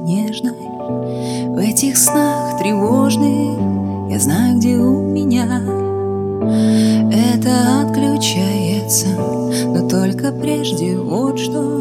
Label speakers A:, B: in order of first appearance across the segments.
A: нежной. В этих снах тревожных я знаю, где у меня это отключается, но только прежде вот что.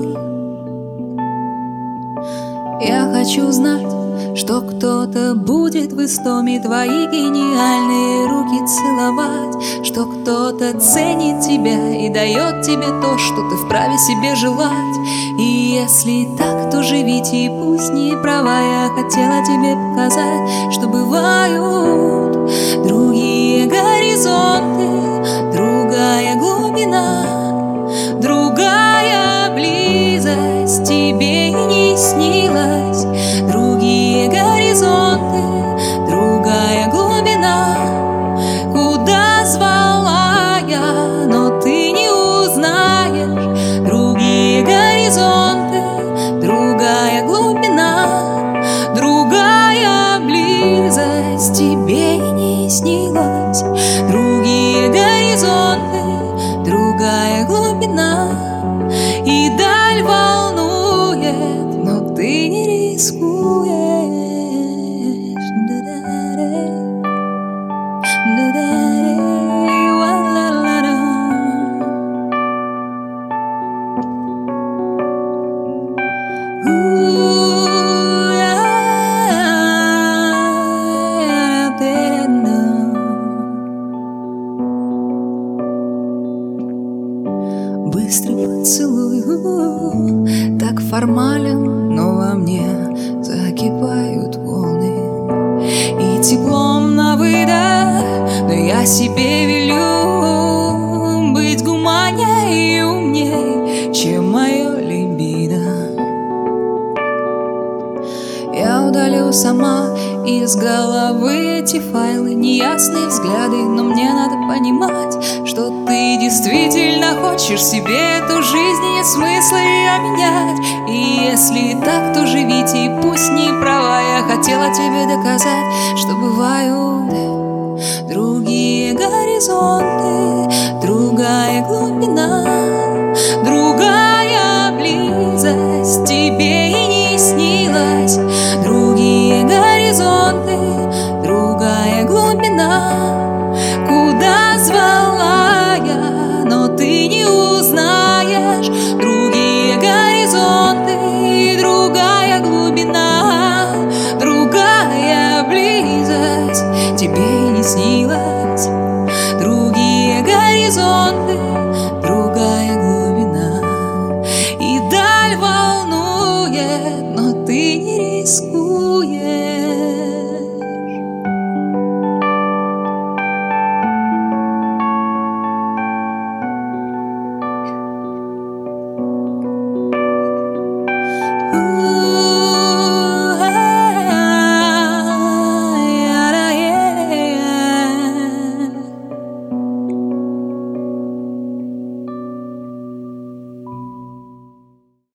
A: Я хочу знать, что кто-то будет в истоме твои гениальные руки целовать, что кто-то ценит тебя и дает тебе то, что ты вправе себе желать. И если так, то живите, и пусть не права. Я хотела тебе показать, что бывают другие горизонты, другая глубина, другая близость тебе не снилась. Другие горизонты, другая глубина, куда звала я, но ты не узнаешь. Другие горизонты, другая глубина, другая близость тебе не снилась. Другие горизонты, другая глубина, и даль волнует, но ты не рискуешь. Быстрый поцелуй, так формален, но во мне закипают волны. И теплом на выдох, да я себе велю быть гуманнее и умней, чем мое либидо. Я удалю сама из головы эти файлы, неясные взгляды, но мне надо понимать, что ты действительно хочешь себе эту жизнь, и нет смысла ее менять. И если так, то живите, и пусть не права. Я хотела тебе доказать, что бывают другие горизонты, другая глубина, другая близость тебе и не снилась.